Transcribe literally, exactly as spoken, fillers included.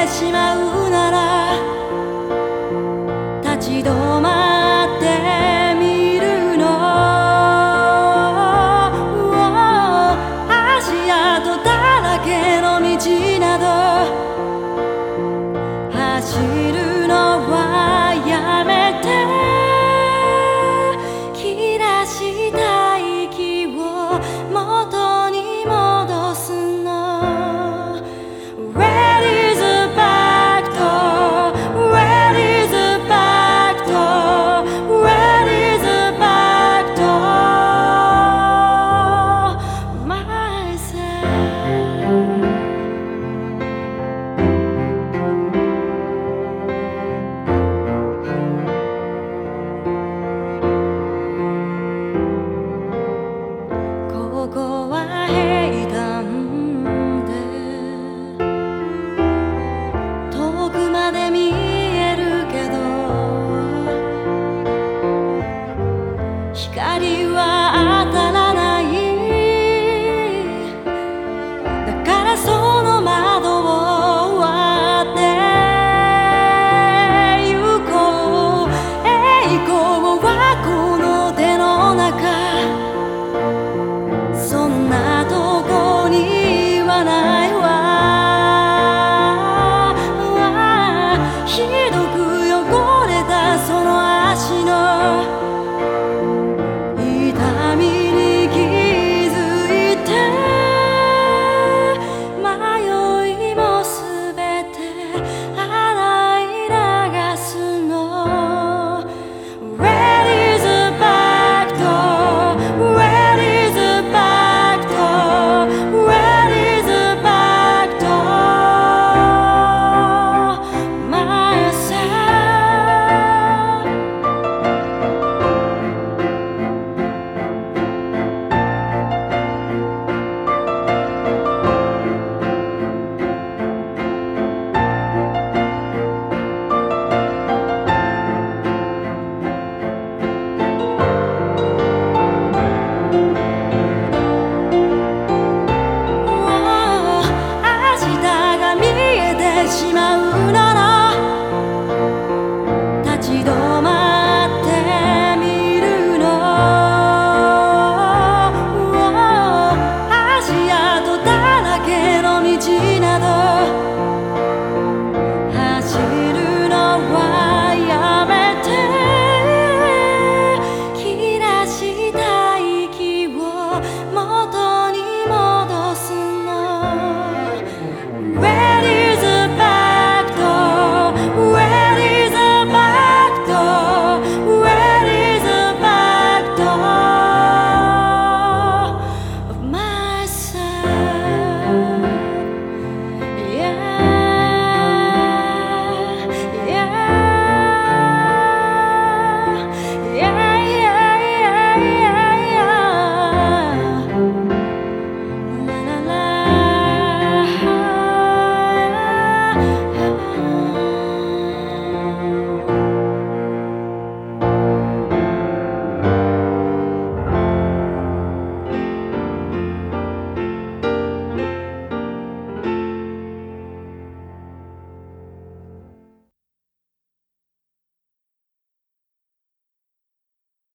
しまうなら立ち止まってみるの。足跡だらけの道など走るのはやめて、切らした息を元に戻すの。 Where is the back door? Where is the back door? Where is the back door? Myselfここは平坦で遠くまで見えるけど光は当たらない。だからその窓を割って行こう。栄光はこの手の中、そんなとこにはないわ。ひどく汚れたその足の痛みに気づいて、迷いもすべて洗い流すの。 Where is the back door? Where is the back door? Where is the back door? Myselfしまうなら立ち止まってみるの。足跡だらけの道